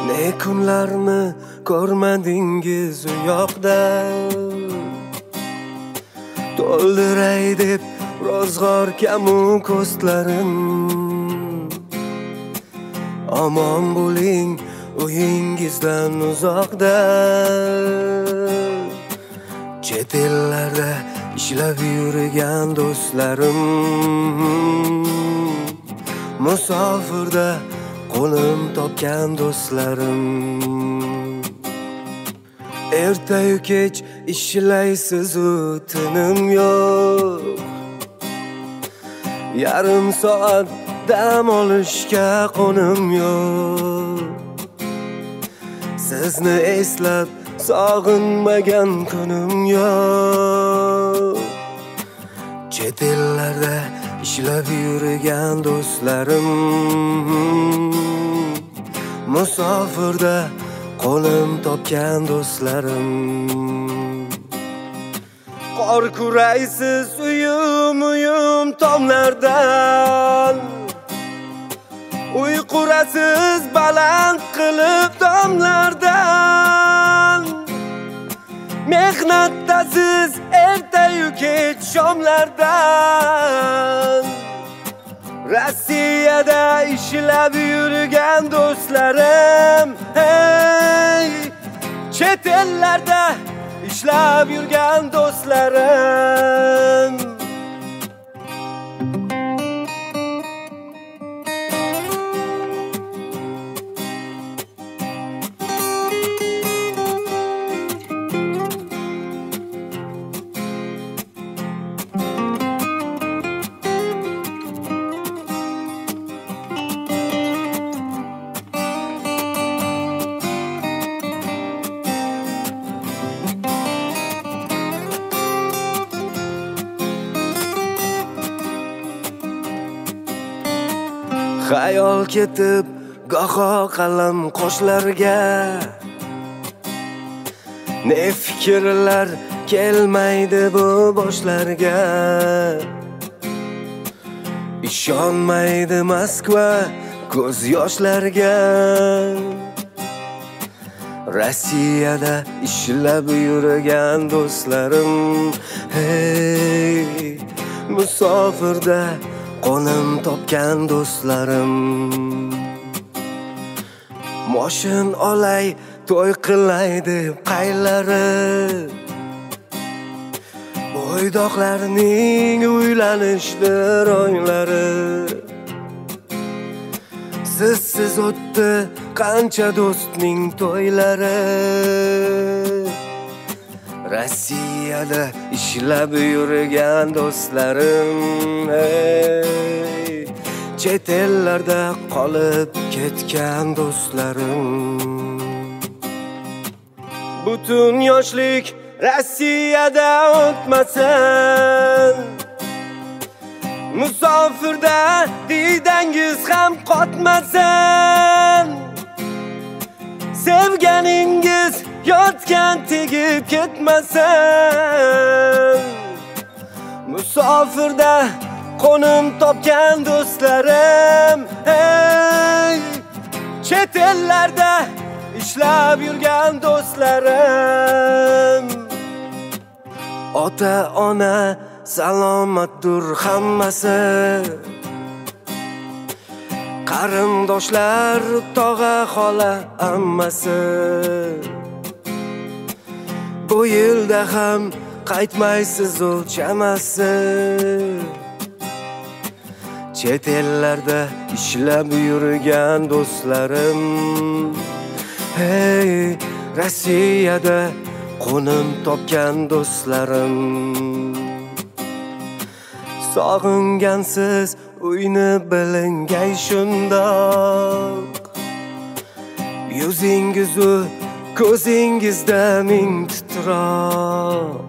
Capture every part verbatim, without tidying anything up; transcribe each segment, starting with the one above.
Ne kunlarni ko'rmadingiz u yoqda, to'ldiray deb ro'zg'or kamu ko'zlarim. Omon bo'ling uyingizdan uzoqda, chet ellarda ishlab yurgan do'stlarim. Musofirda qo'lim topgan do'stlarim. Ertayu kech ishlaysiz u tinim yo'q, yarim soat dam olishga qo'nim yo'q. Sizni eslab sog'inmagan kunim yo'q. Chet ellarda ishlab yurgan do'stlarim. Musofirda qo'lim topgan do'stlarim. Qor kuraysiz uyum uyum tomlardan, uyqurasiz baland qilib domlardan. Mehnatdasiz ertayu kech shomlardan. Rossiyada ishlab yurgan do'stlarim, hey, chet ellarda ishlab yurgan do'stlarim. Xayol ketib goho qalam qoshlarga, ne fikrlar kelmaydi bu boshlarga. Ishonmaydi Moskva ko'z yoshlarga. Rossiyada ishlab yurgan do'stlarim, hey, musofirda qo'lim topgan do'stlarim. Moshin olay, to'y qilay deb qaylari, bo'ydoqlarning uylanishdir oylari. Sizsiz o'tdi qancha do'stning to'ylari. Rossiyada ishlab yurgan do'stlarim, hey, chet ellarda qolib ketgan do'stlarim. Butun yoshlik Rossiyada o'tmasin, musofirda diydangiz ham qotmasin. Sevganingiz yotgan tegib ketmasin. Musofirda qo'nim topgan do'stlarim, hey, chet ellarda ishlab yurgan do'stlarim. Ota ona salomatdir hammasi, qarindoshlar tog'a xola ammasi. Bu yilda ham qaytmaysiz u chamasi. Chet ellarda ishlab yurgan do'stlarim, hey, Rossiyada qo'nim topgan do'stlarim. Sog'ingansiz uyni bilingay shundoq, yuzingizu ko'zingizda ming titroq.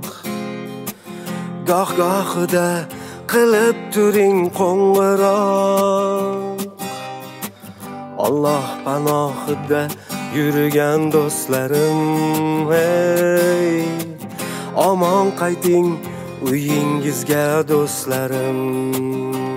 Goh-gohida qilib turing qo'ng'iroq. Alloh panohida yurgan do'stlarim, hey, omon qayting uyingizga do'stlarim.